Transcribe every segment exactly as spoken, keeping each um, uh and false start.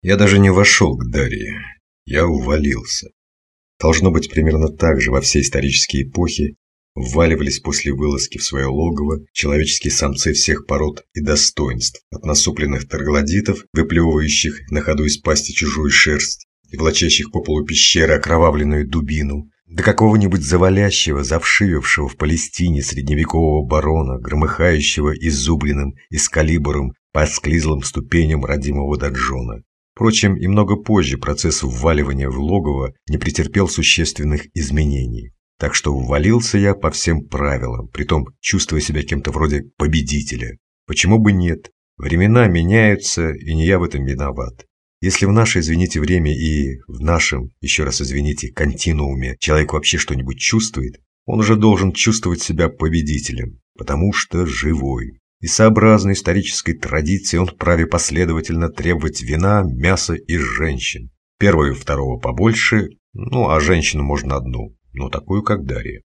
Я даже не вошел к Дарье. Я увалился. Должно быть, примерно так же во все исторические эпохи вваливались после вылазки в свое логово человеческие самцы всех пород и достоинств, от насупленных троглодитов, выплевывающих на ходу из пасти чужую шерсть и влачащих по полу пещеры окровавленную дубину, до какого-нибудь завалящего, завшивившего в Палестине средневекового барона, громыхающего изубренным эскалибуром по склизлым ступеням родимого донжона. Впрочем, и много позже процесс вваливания в логово не претерпел существенных изменений. Так что ввалился я по всем правилам, притом чувствуя себя кем-то вроде победителя. Почему бы нет? Времена меняются, и не я в этом виноват. Если в наше, извините, время и в нашем, еще раз извините, континууме человек вообще что-нибудь чувствует, он уже должен чувствовать себя победителем, потому что живой. И сообразно исторической традиции он вправе последовательно требовать вина, мяса и женщин. Первого и второго побольше, ну а женщину можно одну, но такую, как Дарья.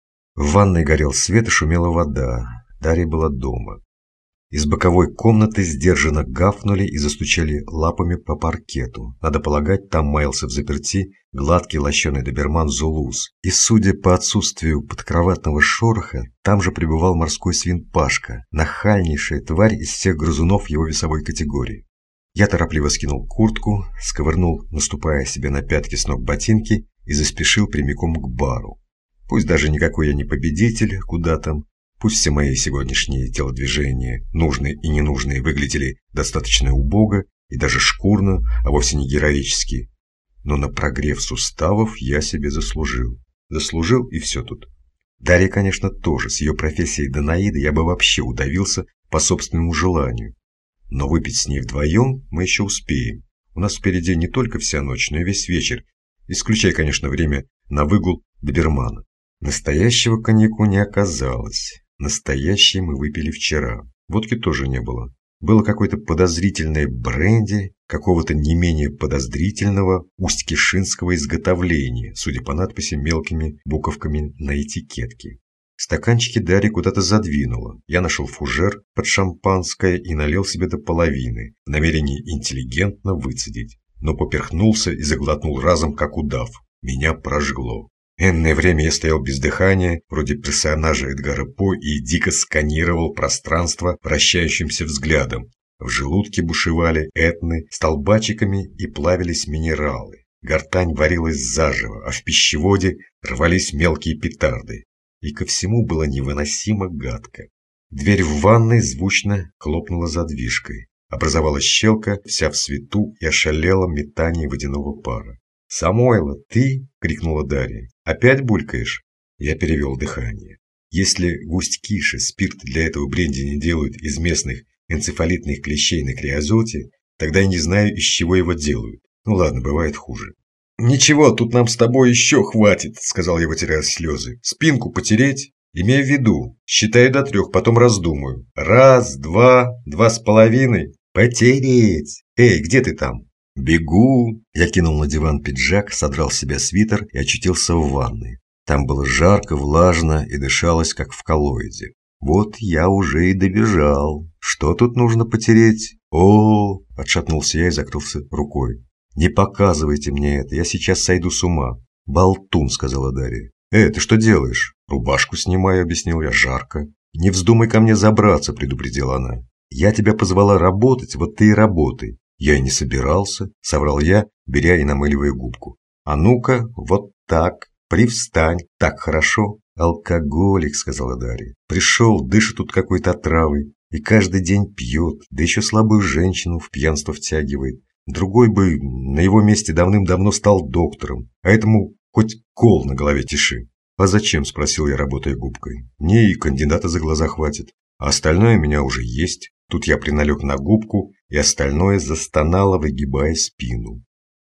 В ванной горел свет и шумела вода. Дарья была дома. Из боковой комнаты сдержанно гафнули и застучали лапами по паркету. Надо полагать, там маялся взаперти гладкий лощеный доберман Зулус. И, судя по отсутствию подкроватного шороха, там же пребывал морской свин Пашка, нахальнейшая тварь из всех грызунов его весовой категории. Я торопливо скинул куртку, сковырнул, наступая себе на пятки с ног ботинки, и заспешил прямиком к бару. Пусть даже никакой я не победитель, куда там. Пусть все мои сегодняшние телодвижения, нужные и ненужные, выглядели достаточно убого и даже шкурно, а вовсе не героически. Но на прогрев суставов я себе заслужил. Заслужил, и все тут. Дарья, конечно, тоже. С ее профессией Данаида я бы вообще удавился по собственному желанию. Но выпить с ней вдвоем мы еще успеем. У нас впереди не только вся ночь, но и весь вечер, исключая, конечно, время на выгул добермана. Настоящего коньяку не оказалось. Настоящий мы выпили вчера. Водки тоже не было. Было какое-то подозрительное бренди, какого-то не менее подозрительного усть-кишинского изготовления, судя по надписи мелкими буковками на этикетке. Стаканчики Дарья куда-то задвинула. Я нашел фужер под шампанское и налил себе до половины, в намерении интеллигентно выцедить. Но поперхнулся и заглотнул разом, как удав. Меня прожгло. Энное время я стоял без дыхания, вроде персонажа Эдгара По, и дико сканировал пространство вращающимся взглядом. В желудке бушевали этны столбачиками и плавились минералы. Гортань варилась заживо, а в пищеводе рвались мелкие петарды. И ко всему было невыносимо гадко. Дверь в ванной звучно хлопнула задвижкой. Образовалась щелка, вся в свету, и ошалела метание водяного пара. «Самойло, ты?» – крикнула Дарья. «Опять булькаешь?» Я перевел дыхание. Если в Усть-Кише спирт для этого бренди не делают из местных энцефалитных клещей на криозоте, тогда я не знаю, из чего его делают. Ну ладно, бывает хуже. «Ничего, тут нам с тобой еще хватит», – сказал я, вытирая слезы. «Спинку потереть? Имею в виду. Считаю до трех, потом раздумаю. Раз, два, два с половиной. Потереть! Эй, где ты там?» «Бегу!» Я кинул на диван пиджак, содрал с себя свитер и очутился в ванной. Там было жарко, влажно и дышалось, как в коллоиде. Вот я уже и добежал. Что тут нужно потереть? О, отшатнулся я и закрылся рукой. «Не показывайте мне это, я сейчас сойду с ума». «Болтун», — сказала Дарья. «Э, ты что делаешь?» «Рубашку снимаю», — объяснил я, — «жарко». «Не вздумай ко мне забраться», — предупредила она. «Я тебя позвала работать, вот ты и работай». «Я и не собирался», — соврал я, беря и намыливая губку. «А ну-ка, вот так, привстань, так хорошо». «Алкоголик», — сказала Дарья. «Пришел, дышит тут какой-то отравой, и каждый день пьет, да еще слабую женщину в пьянство втягивает. Другой бы на его месте давным-давно стал доктором, а этому хоть кол на голове тиши». «А зачем?» – спросил я, работая губкой. «Мне и кандидата за глаза хватит, а остальное у меня уже есть». Тут я приналег на губку, и остальное застонало, выгибая спину.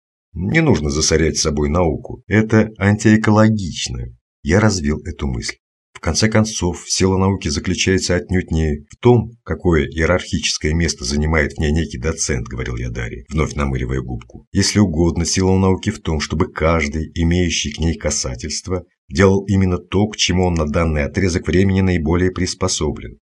Не нужно засорять с собой науку, это антиэкологично. Я развил эту мысль. В конце концов, сила науки заключается отнюдь не в том, какое иерархическое место занимает в ней некий доцент, говорил я Дарье, вновь намыливая губку. Если угодно, сила науки в том, чтобы каждый, имеющий к ней касательство, делал именно то, к чему он на данный отрезок времени наиболее приспособлен.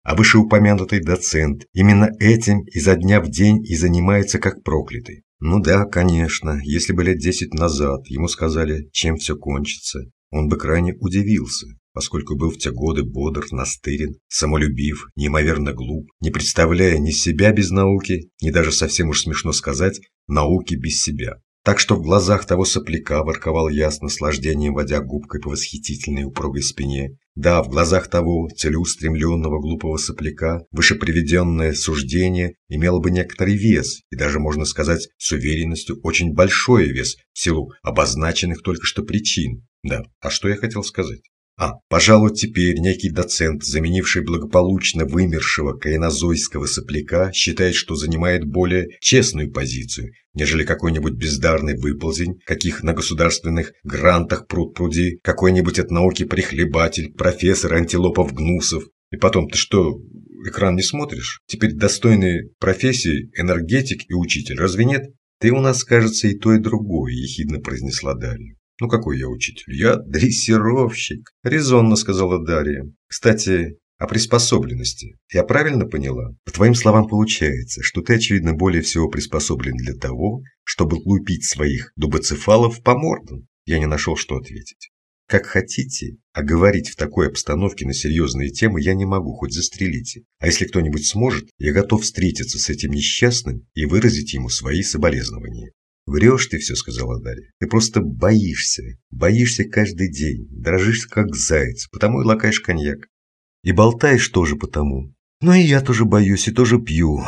А вышеупомянутый доцент именно этим изо дня в день и занимается как проклятый. Ну да, конечно, если бы лет десять назад ему сказали, чем все кончится, он бы крайне удивился, поскольку был в те годы бодр, настырен, самолюбив, неимоверно глуп, не представляя ни себя без науки, ни даже совсем уж смешно сказать, науки без себя. Так что в глазах того сопляка ворковал я с наслаждением, водя губкой по восхитительной упругой спине. Да, в глазах того целеустремленного глупого сопляка вышеприведенное суждение имело бы некоторый вес, и даже, можно сказать, с уверенностью очень большой вес в силу обозначенных только что причин. Да, а что я хотел сказать? А, пожалуй, теперь некий доцент, заменивший благополучно вымершего кайнозойского сопляка, считает, что занимает более честную позицию, нежели какой-нибудь бездарный выползень, каких на государственных грантах пруд-пруди, какой-нибудь от науки прихлебатель, профессор Антилопов-Гнусов. И потом, ты что, экран не смотришь? Теперь достойные профессии энергетик и учитель, разве нет? Ты у нас, кажется, и то, и другое, ехидно произнесла Дарья. «Ну какой я учитель? Я дрессировщик», – резонно сказала Дарья. «Кстати, о приспособленности. Я правильно поняла? По твоим словам получается, что ты, очевидно, более всего приспособлен для того, чтобы лупить своих дубоцефалов по мордам». Я не нашел, что ответить. Как хотите, а говорить в такой обстановке на серьезные темы я не могу, хоть застрелите. А если кто-нибудь сможет, я готов встретиться с этим несчастным и выразить ему свои соболезнования. «Врешь ты все», — сказала Дарья. «Ты просто боишься. Боишься каждый день. Дрожишь, как заяц. Потому и лакаешь коньяк. И болтаешь тоже потому. Ну и я тоже боюсь и тоже пью.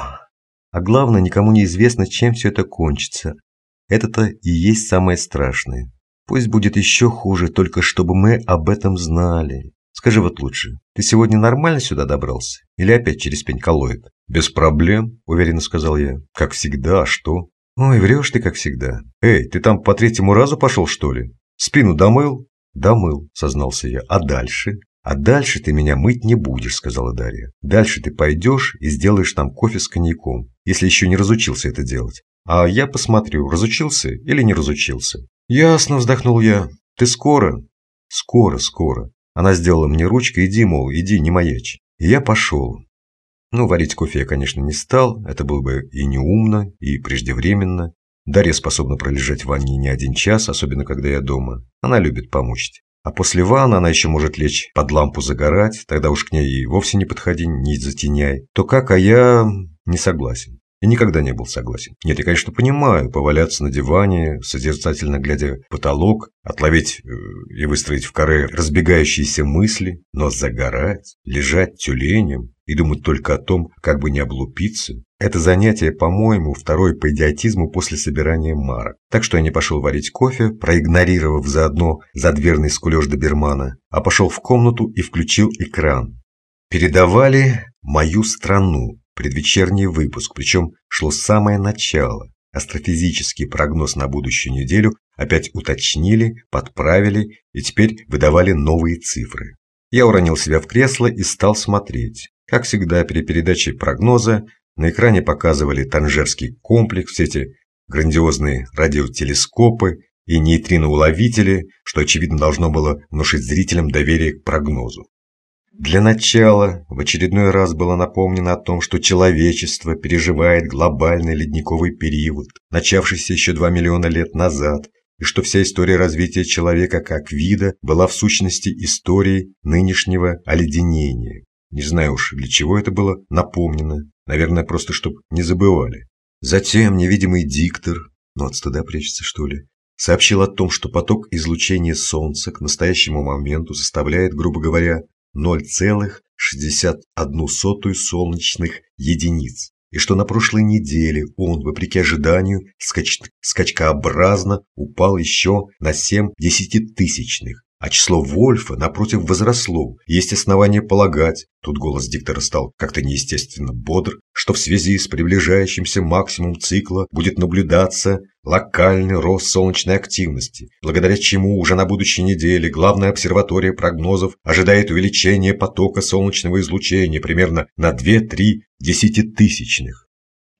А главное, никому не известно, чем все это кончится. Это-то и есть самое страшное. Пусть будет еще хуже, только чтобы мы об этом знали. Скажи вот лучше, ты сегодня нормально сюда добрался? Или опять через пень-колоид?» «Без проблем», — уверенно сказал я. «Как всегда, а что?» «Ой, врешь ты, как всегда. Эй, ты там по третьему разу пошел, что ли? Спину домыл?» «Домыл», — сознался я. «А дальше?» «А дальше ты меня мыть не будешь», — сказала Дарья. «Дальше ты пойдешь и сделаешь там кофе с коньяком, если еще не разучился это делать. А я посмотрю, разучился или не разучился». «Ясно», — вздохнул я. «Ты скоро?» «Скоро, скоро». Она сделала мне ручкой: «Иди, мол, иди, не маячь». И я пошел. Ну, варить кофе я, конечно, не стал, это было бы и неумно, и преждевременно. Дарья способна пролежать в ванне не один час, особенно когда я дома. Она любит помучить. А после ванны она еще может лечь под лампу загорать, тогда уж к ней и вовсе не подходи, не затеняй. То как, а я не согласен. И никогда не был согласен. Нет, я, конечно, понимаю, поваляться на диване, созерцательно глядя в потолок, отловить э, и выстроить в каре разбегающиеся мысли, но загорать, лежать тюленем и думать только о том, как бы не облупиться, это занятие, по-моему, второе по идиотизму после собирания марок. Так что я не пошел варить кофе, проигнорировав заодно задверный скулеж добермана, а пошел в комнату и включил экран. Передавали «Мою страну». Предвечерний выпуск, причем шло самое начало. Астрофизический прогноз на будущую неделю опять уточнили, подправили и теперь выдавали новые цифры. Я уронил себя в кресло и стал смотреть. Как всегда, при передаче прогноза на экране показывали Танжерский комплекс, все эти грандиозные радиотелескопы и нейтриноуловители, что, очевидно, должно было внушить зрителям доверие к прогнозу. Для начала в очередной раз было напомнено о том, что человечество переживает глобальный ледниковый период, начавшийся еще два миллиона лет назад, и что вся история развития человека как вида была в сущности историей нынешнего оледенения. Не знаю уж, для чего это было напомнено, наверное, просто чтобы не забывали. Затем невидимый диктор, ну от стыда прячется, что ли, сообщил о том, что поток излучения Солнца к настоящему моменту составляет, грубо говоря, ноль целых шестьдесят одну сотую солнечных единиц, и что на прошлой неделе он, вопреки ожиданию, скач... скачкообразно упал еще на семь десятитысячных, а число Вольфа, напротив, возросло. Есть основания полагать, тут голос диктора стал как-то неестественно бодр, что в связи с приближающимся максимумом цикла будет наблюдаться локальный рост солнечной активности, благодаря чему уже на будущей неделе главная обсерватория прогнозов ожидает увеличения потока солнечного излучения примерно на две-три десятитысячных.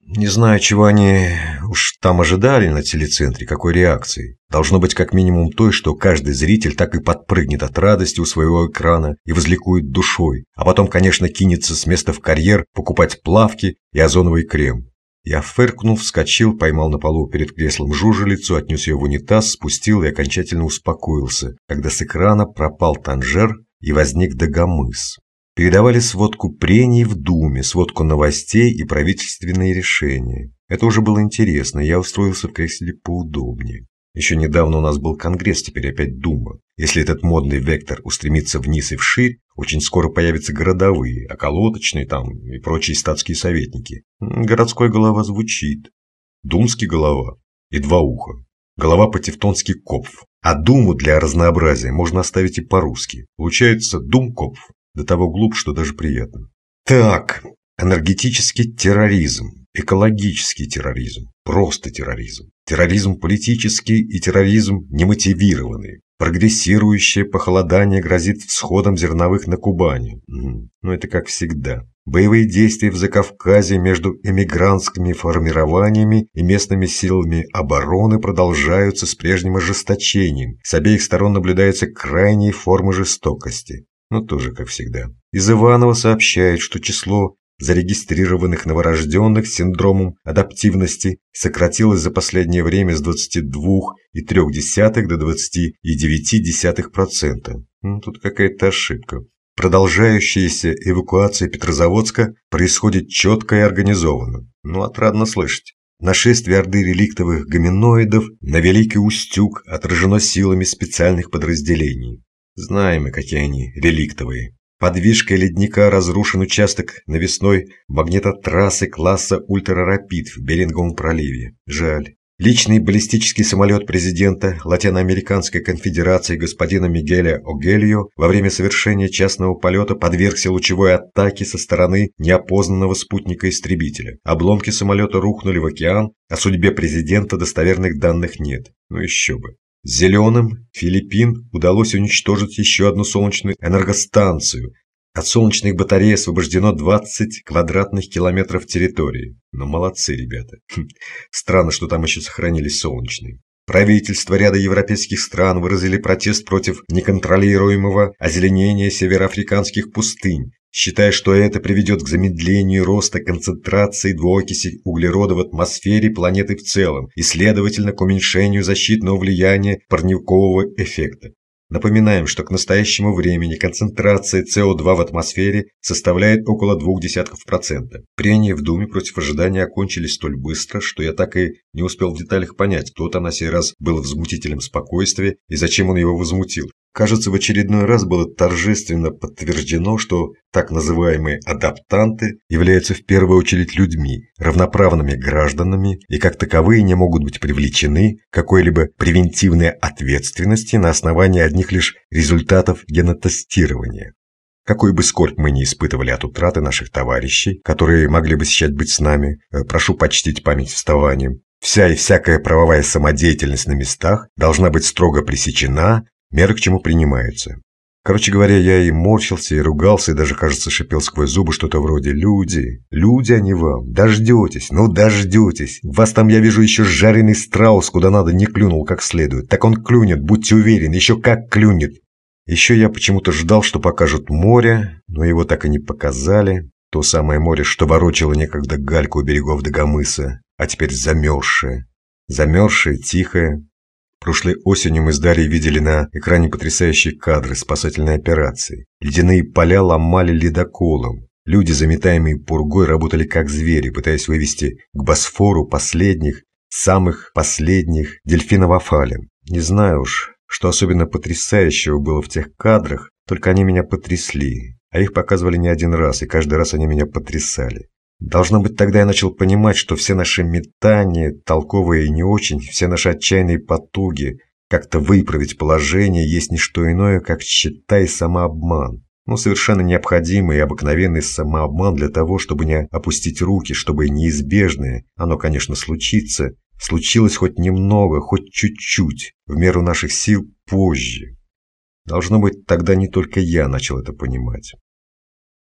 Не знаю, чего они уж там ожидали на телецентре, какой реакции. Должно быть как минимум той, что каждый зритель так и подпрыгнет от радости у своего экрана и возликует душой, а потом, конечно, кинется с места в карьер покупать плавки и озоновый крем. Я фыркнул, вскочил, поймал на полу перед креслом жужелицу, отнес ее в унитаз, спустил и окончательно успокоился, когда с экрана пропал Танжер и возник Дагомыс. Передавали сводку прений в Думе, сводку новостей и правительственные решения. Это уже было интересно, я устроился в кресле поудобнее. Еще недавно у нас был Конгресс, теперь опять Дума. Если этот модный вектор устремится вниз и вширь, очень скоро появятся городовые, околоточные там и прочие статские советники. Городской голова звучит. Думский голова и два уха. Голова по-тевтонски Копф. А Думу для разнообразия можно оставить и по-русски. Получается Думкопф. До того глуп, что даже приятно. Так, энергетический терроризм, экологический терроризм, просто терроризм, терроризм политический и терроризм немотивированный. Прогрессирующее похолодание грозит всходом зерновых на Кубани. Угу. Ну это как всегда. Боевые действия в Закавказье между эмигрантскими формированиями и местными силами обороны продолжаются с прежним ожесточением. С обеих сторон наблюдаются крайние формы жестокости. Ну, тоже как всегда. Из Иванова сообщает, что число зарегистрированных новорожденных с синдромом адаптивности сократилось за последнее время с двадцати двух целых трёх десятых до двадцати девяти десятых процента. Ну, тут какая-то ошибка. Продолжающаяся эвакуация Петрозаводска происходит четко и организованно. Ну, отрадно слышать. Нашествие орды реликтовых гоминоидов на Великий Устюг отражено силами специальных подразделений. Знаем мы, какие они реликтовые. Подвижкой ледника разрушен участок навесной магнитотрассы класса «Ультрарапид» в Беринговом проливе. Жаль. Личный баллистический самолет президента Латиноамериканской конфедерации господина Мигеля Огельо во время совершения частного полета подвергся лучевой атаке со стороны неопознанного спутника-истребителя. Обломки самолета рухнули в океан, о судьбе президента достоверных данных нет. Ну еще бы. Зеленым Филиппин удалось уничтожить еще одну солнечную энергостанцию. От солнечных батарей освобождено двадцать квадратных километров территории. Ну, молодцы ребята. Странно, что там еще сохранились солнечные. Правительства ряда европейских стран выразили протест против неконтролируемого озеленения североафриканских пустынь, считая, что это приведет к замедлению роста концентрации двуокиси углерода в атмосфере планеты в целом и, следовательно, к уменьшению защитного влияния парникового эффекта. Напоминаем, что к настоящему времени концентрация С О два в атмосфере составляет около двух десятков процента. Прения в Думе против ожидания окончились столь быстро, что я так и не успел в деталях понять, кто там на сей раз был возмутителем спокойствия и зачем он его возмутил. Кажется, в очередной раз было торжественно подтверждено, что так называемые адаптанты являются в первую очередь людьми, равноправными гражданами и как таковые не могут быть привлечены к какой-либо превентивной ответственности на основании одних лишь результатов генотестирования. Какой бы скорбь мы ни испытывали от утраты наших товарищей, которые могли бы сейчас быть с нами, прошу почтить память вставанием, вся и всякая правовая самодеятельность на местах должна быть строго пресечена. Меры к чему принимаются. Короче говоря, я и морщился, и ругался, и даже, кажется, шипел сквозь зубы что-то вроде «Люди, люди они вам, дождетесь, ну дождетесь. Вас там, я вижу, еще жареный страус, куда надо, не клюнул как следует. Так он клюнет, будьте уверены, еще как клюнет». Еще я почему-то ждал, что покажут море, но его так и не показали. То самое море, что ворочало некогда гальку у берегов Дагомыса, а теперь замерзшее. Замерзшее, тихое. Прошлой осенью мы с Дарьей видели на экране потрясающие кадры спасательной операции. Ледяные поля ломали ледоколом. Люди, заметаемые пургой, работали как звери, пытаясь вывести к Босфору последних, самых последних дельфинов Афалин. Не знаю уж, что особенно потрясающего было в тех кадрах, только они меня потрясли. А их показывали не один раз, и каждый раз они меня потрясали. Должно быть, тогда я начал понимать, что все наши метания, толковые и не очень, все наши отчаянные потуги как-то выправить положение есть не что иное, как считай самообман. Ну, совершенно необходимый и обыкновенный самообман для того, чтобы не опустить руки, чтобы неизбежное, оно, конечно, случится, случилось хоть немного, хоть чуть-чуть, в меру наших сил позже. Должно быть, тогда не только я начал это понимать.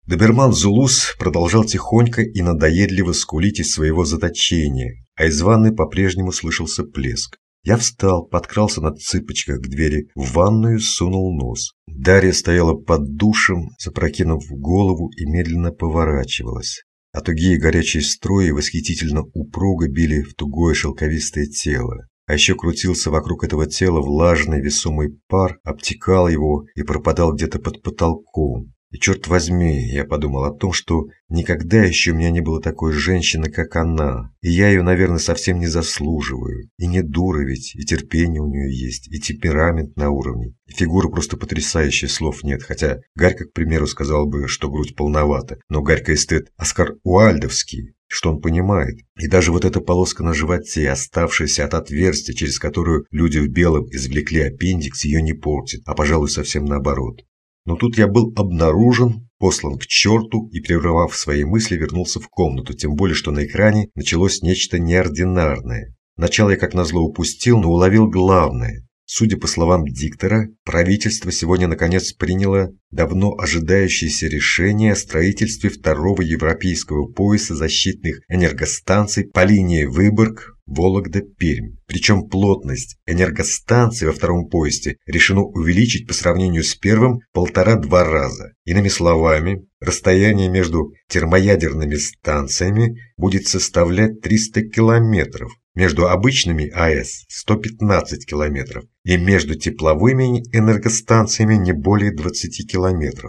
Доберман Зулус продолжал тихонько и надоедливо скулить из своего заточения, а из ванной по-прежнему слышался плеск. Я встал, подкрался на цыпочках к двери в ванную, сунул нос. Дарья стояла под душем, запрокинув голову и медленно поворачивалась. А тугие горячие струи восхитительно упруго били в тугое шелковистое тело. А еще крутился вокруг этого тела влажный весомый пар, обтекал его и пропадал где-то под потолком. И черт возьми, я подумал о том, что никогда еще у меня не было такой женщины, как она. И я ее, наверное, совсем не заслуживаю. И не дура ведь, и терпение у нее есть, и темперамент на уровне. И фигура просто потрясающая, слов нет. Хотя Гарька, к примеру, сказал бы, что грудь полновата. Но Гарька эстет Оскар Уальдовский. Что он понимает. И даже вот эта полоска на животе, оставшаяся от отверстия, через которую люди в белом извлекли аппендикс, ее не портит, а, пожалуй, совсем наоборот. Но тут я был обнаружен, послан к черту и, прервав свои мысли, вернулся в комнату, тем более, что на экране началось нечто неординарное. Начало я, как назло, упустил, но уловил главное. Судя по словам диктора, правительство сегодня наконец приняло давно ожидающееся решение о строительстве второго европейского пояса защитных энергостанций по линии Выборг, Вологда, Пермь. Причем плотность энергостанций во втором поясе решено увеличить по сравнению с первым полтора-два раза. Иными словами, расстояние между термоядерными станциями будет составлять триста километров. Между обычными АЭС сто пятнадцать километров и между тепловыми энергостанциями не более двадцати километров.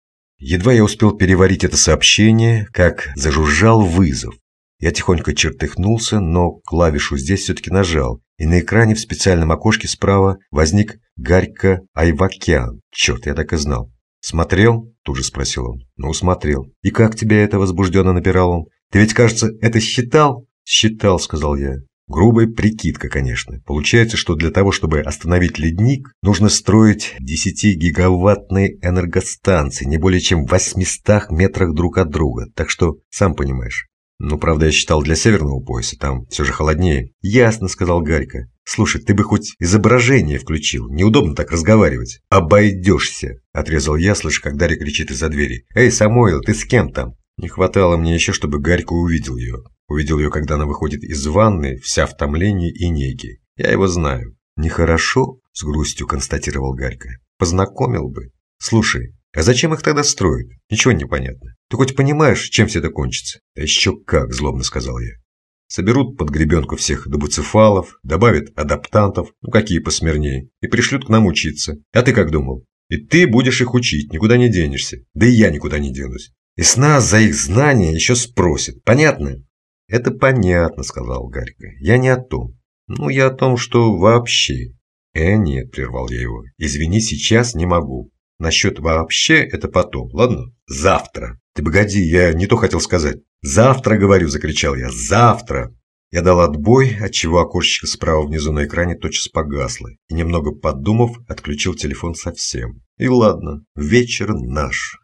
Едва я успел переварить это сообщение, как зажужжал вызов. Я тихонько чертыхнулся, но клавишу здесь все-таки нажал, и на экране в специальном окошке справа возник Гарька Айвакян. Черт, я так и знал. «Смотрел?» – тут же спросил он. «Ну, смотрел. И как тебя это?» – возбужденно напирал он. «Ты ведь, кажется, это считал?» «Считал», – сказал я. Грубая прикидка, конечно. Получается, что для того, чтобы остановить ледник, нужно строить десятигигаваттные энергостанции, не более чем в восьмистах метрах друг от друга. Так что, сам понимаешь. Ну, правда, я считал для северного пояса, там все же холоднее. «Ясно», – сказал Гарька. «Слушай, ты бы хоть изображение включил, неудобно так разговаривать». «Обойдешься», – отрезал я, слыша, как Дарья кричит из-за двери. «Эй, Самойл, ты с кем там?» Не хватало мне еще, чтобы Гарька увидел ее. Увидел ее, когда она выходит из ванны, вся в томлении и неге. Я его знаю. «Нехорошо», – с грустью констатировал Гарька. «Познакомил бы. Слушай, а зачем их тогда строят? Ничего не понятно. Ты хоть понимаешь, чем все это кончится?» «Да еще как», – злобно сказал я. «Соберут под гребенку всех добуцефалов, добавят адаптантов, ну какие посмирнее, и пришлют к нам учиться. А ты как думал? И ты будешь их учить, никуда не денешься. Да и я никуда не денусь. И с нас за их знания еще спросят. Понятно?» «Это понятно», – сказал Гарька. «Я не о том. Ну, я о том, что вообще». «Э, нет», – прервал я его. «Извини, сейчас не могу. Насчет вообще это потом, ладно? Завтра». «Ты погоди, я не то хотел сказать». «Завтра, говорю», – закричал я. «Завтра». Я дал отбой, отчего окошечко справа внизу на экране тотчас погасло. И немного подумав, отключил телефон совсем. И ладно, вечер наш.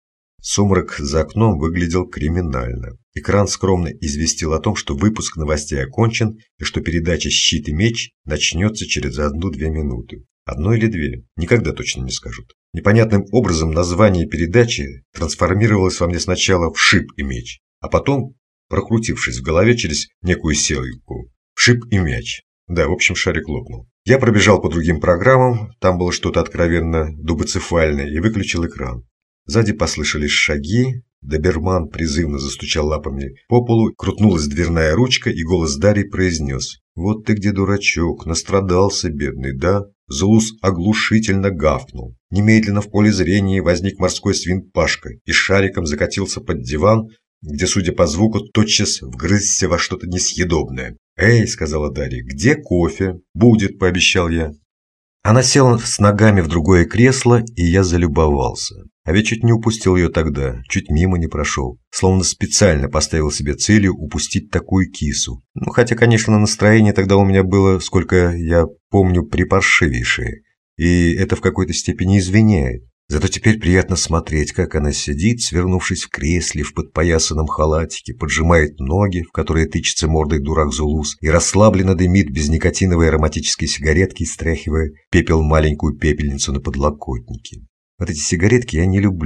Сумрак за окном выглядел криминально. Экран скромно известил о том, что выпуск новостей окончен и что передача «Щит и меч» начнется через одну-две минуты. Одно или две, никогда точно не скажут. Непонятным образом название передачи трансформировалось во мне сначала в «Шип и меч», а потом, прокрутившись в голове через некую селку, в «Шип и мяч». Да, в общем, шарик лопнул. Я пробежал по другим программам, там было что-то откровенно дубоцефальное, и выключил экран. Сзади послышались шаги, доберман призывно застучал лапами по полу, крутнулась дверная ручка, и голос Дарьи произнес: «Вот ты где, дурачок, настрадался, бедный, да?» Зулус оглушительно гавкнул. Немедленно в поле зрения возник морской свин Пашка и шариком закатился под диван, где, судя по звуку, тотчас вгрызся во что-то несъедобное. «Эй», — сказала Дарья, — «где кофе?» «Будет», — пообещал я. Она села с ногами в другое кресло, и я залюбовался. А ведь чуть не упустил ее тогда, чуть мимо не прошел. Словно специально поставил себе целью упустить такую кису. Ну, хотя, конечно, настроение тогда у меня было, сколько я помню, припаршивейшее. И это в какой-то степени извиняет. Зато теперь приятно смотреть, как она сидит, свернувшись в кресле в подпоясанном халатике, поджимает ноги, в которые тычется мордой дурак Зулус, и расслабленно дымит без никотиновой ароматической сигаретки, стряхивая пепел в маленькую пепельницу на подлокотнике. Вот эти сигаретки я не люблю.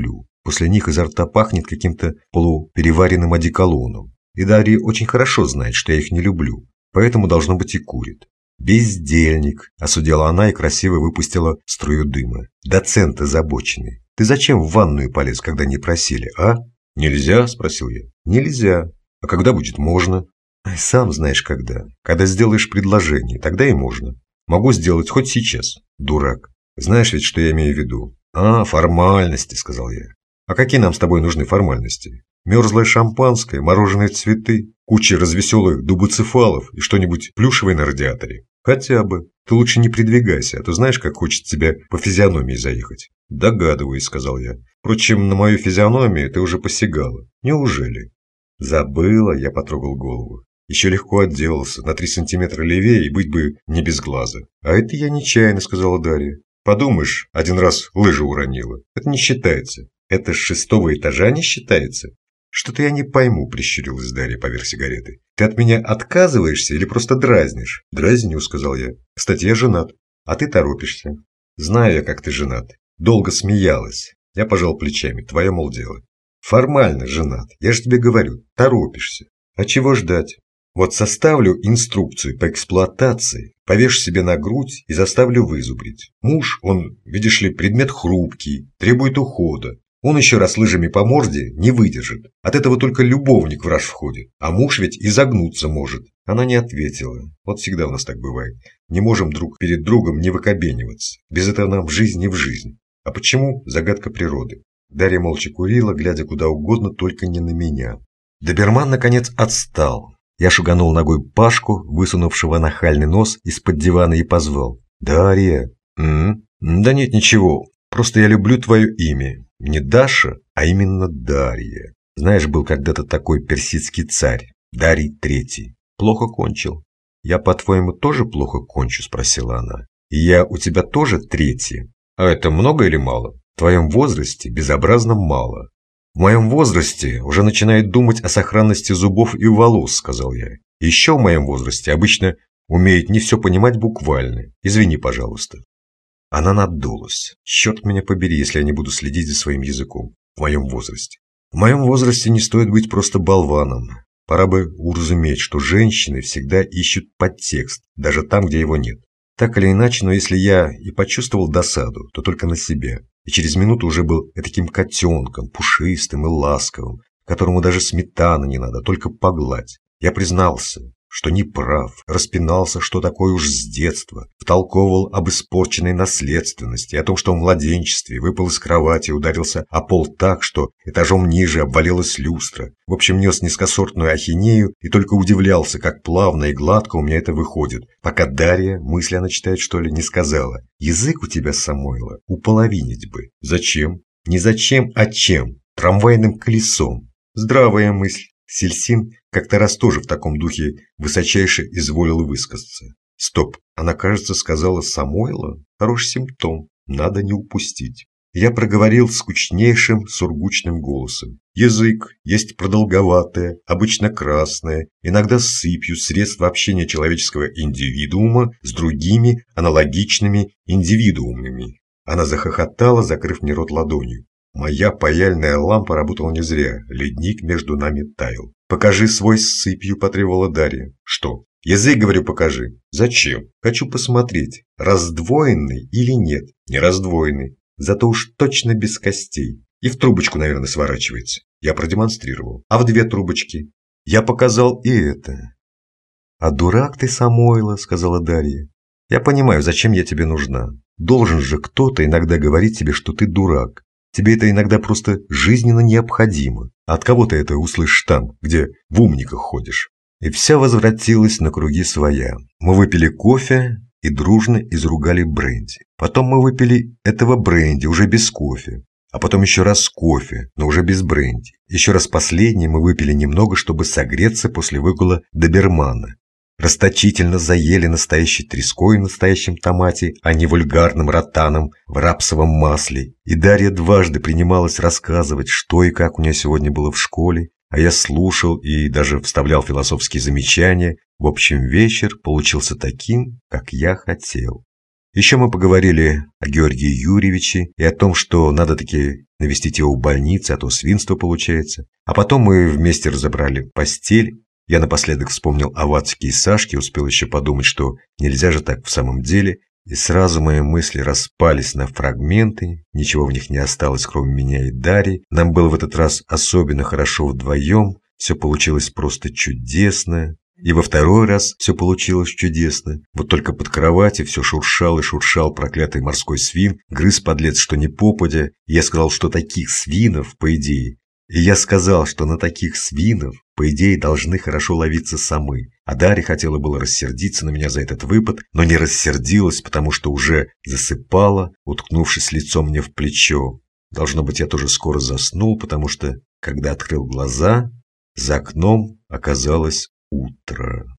После них изо рта пахнет каким-то полупереваренным одеколоном. И Дарья очень хорошо знает, что я их не люблю, поэтому, должно быть, и курит. «Бездельник», – осудила она и красиво выпустила струю дыма. «Доцент озабоченный. Ты зачем в ванную полез, когда не просили, а?» «Нельзя?» – спросил я. «Нельзя. А когда будет можно?» Ай, «Сам знаешь, когда. Когда сделаешь предложение, тогда и можно. Могу сделать хоть сейчас, дурак. Знаешь ведь, что я имею в виду?» «А, формальности», – сказал я. «А какие нам с тобой нужны формальности? Мерзлое шампанское, мороженые цветы, куча развеселых дубоцефалов и что-нибудь плюшевое на радиаторе? Хотя бы. Ты лучше не придвигайся, а то знаешь, как хочет тебя по физиономии заехать». «Догадываюсь», – сказал я. «Впрочем, на мою физиономию ты уже посягала. Неужели?» «Забыла», – я потрогал голову. «Еще легко отделался, на три сантиметра левее и быть бы не без глаза». «А это я нечаянно», – сказала Дарья. «Подумаешь, один раз лыжи уронила. Это не считается». «Это с шестого этажа не считается?» «Что-то я не пойму», – прищурилась Дарья поверх сигареты. «Ты от меня отказываешься или просто дразнишь?» «Дразню», – сказал я. «Кстати, я женат. А ты торопишься». «Знаю я, как ты женат. Долго смеялась». Я пожал плечами. Твое, мол, дело. «Формально женат. Я же тебе говорю. Торопишься. А чего ждать? Вот составлю инструкцию по эксплуатации, повешь себе на грудь и заставлю вызубрить. Муж, он, видишь ли, предмет хрупкий, требует ухода. Он еще раз лыжами по морде не выдержит. От этого только любовник в раж входит. А муж ведь и загнуться может». Она не ответила. Вот всегда у нас так бывает. Не можем друг перед другом не выкобениваться. Без этого нам в жизнь не в жизнь. А почему? Загадка природы. Дарья молча курила, глядя куда угодно, только не на меня. Доберман, наконец, отстал. Я шуганул ногой Пашку, высунувшего нахальный нос из-под дивана, и позвал. «Дарья!» «М-м? Да нет, ничего. Просто я люблю твое имя. Не Даша, а именно Дарья. Знаешь, был когда-то такой персидский царь, Дарий Третий. Плохо кончил». «Я, по-твоему, тоже плохо кончу?» – спросила она. «И я у тебя тоже третий? А это много или мало? В твоем возрасте безобразно мало». «В моем возрасте уже начинает думать о сохранности зубов и волос», – сказал я. «Еще в моем возрасте обычно умеет не все понимать буквально. Извини, пожалуйста». Она надулась. Черт меня побери, если я не буду следить за своим языком. В моем возрасте. В моем возрасте не стоит быть просто болваном. Пора бы уразуметь, что женщины всегда ищут подтекст, даже там, где его нет. Так или иначе, но если я и почувствовал досаду, то только на себя. И через минуту уже был таким котенком, пушистым и ласковым, которому даже сметана не надо, только погладь. Я признался, что не прав, распинался, что такое уж с детства, втолковывал об испорченной наследственности, о том, что в младенчестве выпал из кровати и ударился о пол так, что этажом ниже обвалилась люстра. В общем, нес низкосортную ахинею и только удивлялся, как плавно и гладко у меня это выходит, пока Дарья, мысли она читает, что ли, не сказала: «Язык у тебя, Самойло, уполовинить бы». «Зачем?» «Не зачем, а чем? Трамвайным колесом». Здравая мысль. Сельсин как-то раз тоже в таком духе высочайше изволил высказаться. Стоп, она, кажется, сказала Самойло. Хороший симптом, надо не упустить. Я проговорил скучнейшим сургучным голосом. Язык есть продолговатое, обычно красное, иногда с сыпью средств общения человеческого индивидуума с другими аналогичными индивидуумами. Она захохотала, закрыв мне рот ладонью. Моя паяльная лампа работала не зря, ледник между нами таял. «Покажи свой с сыпью», – потребовала Дарья. «Что?» «Язык, говорю, покажи». «Зачем?» «Хочу посмотреть, раздвоенный или нет». «Не раздвоенный. Зато уж точно без костей. И в трубочку, наверное, сворачивается». Я продемонстрировал. «А в две трубочки?» Я показал и это. «А дурак ты, Самойло», – сказала Дарья. «Я понимаю, зачем я тебе нужна. Должен же кто-то иногда говорить тебе, что ты дурак. Тебе это иногда просто жизненно необходимо. А от кого ты это услышишь там, где в умниках ходишь?» И вся возвратилась на круги своя. Мы выпили кофе и дружно изругали бренди. Потом мы выпили этого бренди уже без кофе. А потом еще раз кофе, но уже без бренди. Еще раз последний мы выпили немного, чтобы согреться после выгула добермана. Расточительно заели настоящей треской в настоящем томате, а не вульгарным ротаном в рапсовом масле. И Дарья дважды принималась рассказывать, что и как у нее сегодня было в школе, а я слушал и даже вставлял философские замечания. В общем, вечер получился таким, как я хотел. Еще мы поговорили о Георгии Юрьевиче и о том, что надо таки навестить его в больнице, а то свинство получается. А потом мы вместе разобрали постель. Я напоследок вспомнил о Вацке и Сашке, успел еще подумать, что нельзя же так в самом деле. И сразу мои мысли распались на фрагменты, ничего в них не осталось, кроме меня и Дарьи. Нам было в этот раз особенно хорошо вдвоем, все получилось просто чудесно. И во второй раз все получилось чудесно. Вот только под кроватью все шуршал и шуршал проклятый морской свин, грыз подлец, что не попадя. Я сказал, что таких свинов, по идее, и я сказал, что на таких свинов, по идее, должны хорошо ловиться самы. А Дарья хотела было рассердиться на меня за этот выпад, но не рассердилась, потому что уже засыпала, уткнувшись лицом мне в плечо. Должно быть, я тоже скоро заснул, потому что, когда открыл глаза, за окном оказалось утро.